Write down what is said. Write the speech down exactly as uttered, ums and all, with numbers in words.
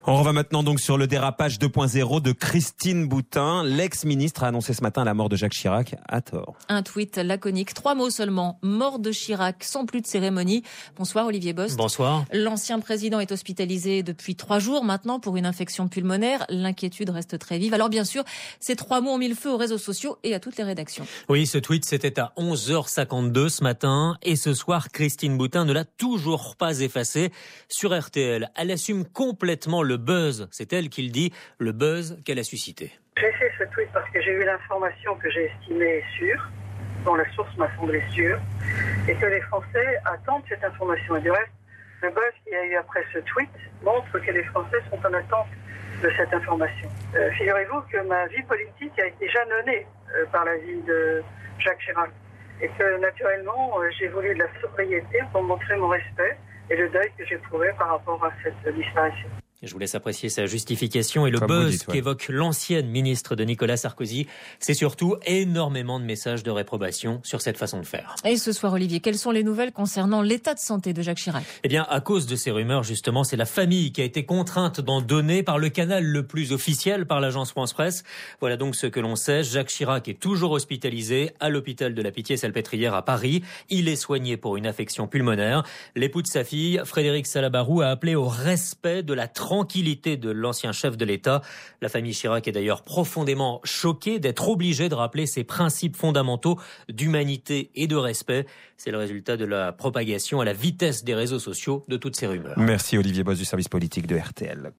On revient maintenant donc sur le dérapage deux point zéro de Christine Boutin. L'ex-ministre a annoncé ce matin la mort de Jacques Chirac à tort. Un tweet laconique, trois mots seulement. Mort de Chirac, sans plus de cérémonie. Bonsoir Olivier Bost. Bonsoir. L'ancien président est hospitalisé depuis trois jours maintenant pour une infection pulmonaire. L'inquiétude reste très vive. Alors bien sûr, ces trois mots ont mis le feu aux réseaux sociaux et à toutes les rédactions. Oui, ce tweet c'était à onze heures cinquante-deux ce matin et ce soir, Christine Boutin ne l'a toujours pas effacé. Sur R T L, elle assume complètement le buzz. C'est elle qui le dit, le buzz qu'elle a suscité. J'ai fait ce tweet parce que j'ai eu l'information que j'ai estimée sûre, dont la source m'a semblé sûre, et que les Français attendent cette information. Et du reste, le buzz qu'il y a eu après ce tweet montre que les Français sont en attente de cette information. Euh, figurez-vous que ma vie politique a été jalonnée euh, par la vie de Jacques Chirac, et que naturellement, euh, j'ai voulu de la sobriété pour montrer mon respect et le deuil que j'éprouvais par rapport à cette disparition. Je vous laisse apprécier sa justification et le Comme buzz dites, ouais. qu'évoque l'ancienne ministre de Nicolas Sarkozy. C'est surtout énormément de messages de réprobation sur cette façon de faire. Et ce soir Olivier, quelles sont les nouvelles concernant l'état de santé de Jacques Chirac ? Eh bien, à cause de ces rumeurs, justement, c'est la famille qui a été contrainte d'en donner par le canal le plus officiel, par l'agence France Presse. Voilà donc ce que l'on sait. Jacques Chirac est toujours hospitalisé à l'hôpital de la Pitié-Salpêtrière à Paris. Il est soigné pour une affection pulmonaire. L'époux de sa fille, Frédéric Salabarou, a appelé au respect de la tranquillité de l'ancien chef de l'État. La famille Chirac est d'ailleurs profondément choquée d'être obligée de rappeler ses principes fondamentaux d'humanité et de respect. C'est le résultat de la propagation à la vitesse des réseaux sociaux de toutes ces rumeurs. Merci Olivier Bost du service politique de R T L.